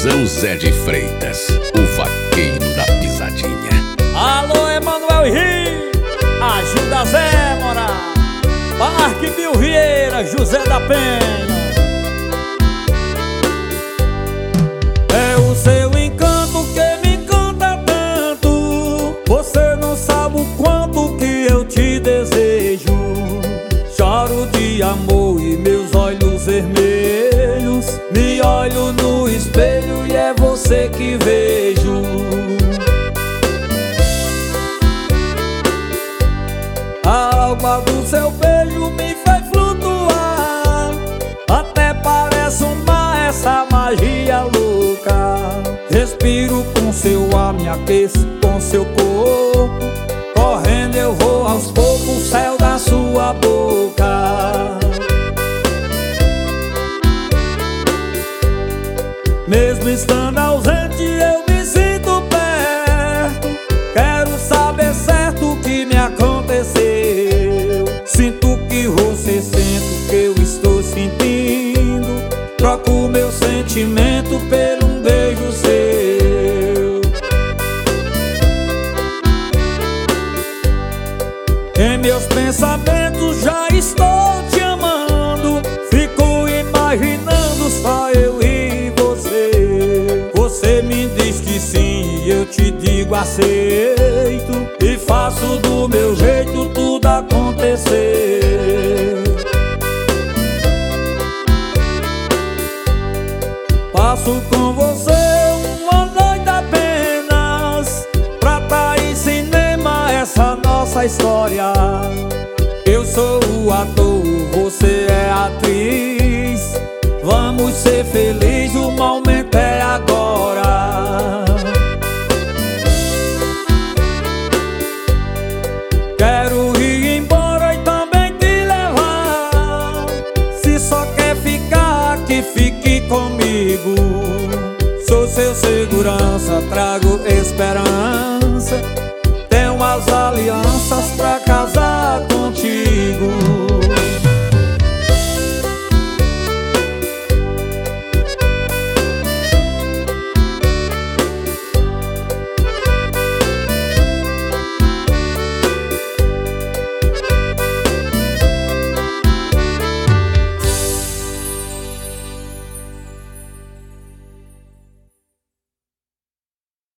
São Zé de Freitas, o vaqueiro da pisadinha. Alô, Emanuel Rio, ajuda Zé Mora, Parque Mil Vieira, José da Penha. É o seu encanto que me encanta tanto. Você não sabe o quanto que eu te desejo. Choro de amor e meus olhos vermelhos. Me olho no espelho e é você que vejo. A alma do seu beijo me faz flutuar. Até parece um mar, essa magia louca. Respiro com seu ar, me aqueço com seu corpo. Correndo eu vou aos poucos, céu da sua boca. Mesmo estando ausente eu me sinto perto. Quero saber certo o que me aconteceu. Sinto que você sente o que eu estou sentindo. Troco meu sentimento por um beijo seu. Em meus pensamentos já estou te amando. Fico imaginando só eu e você. Você me diz que sim e eu te digo aceito. E faço do meu jeito tudo acontecer. Passo com você uma noite apenas, pra tá em cinema essa nossa história. Eu sou o ator, você é a atriz. Vamos ser felizes, o momento é agora. Quero ir embora e também te levar. Se só quer ficar aqui, fique comigo. Sou seu segurança, trago esperança.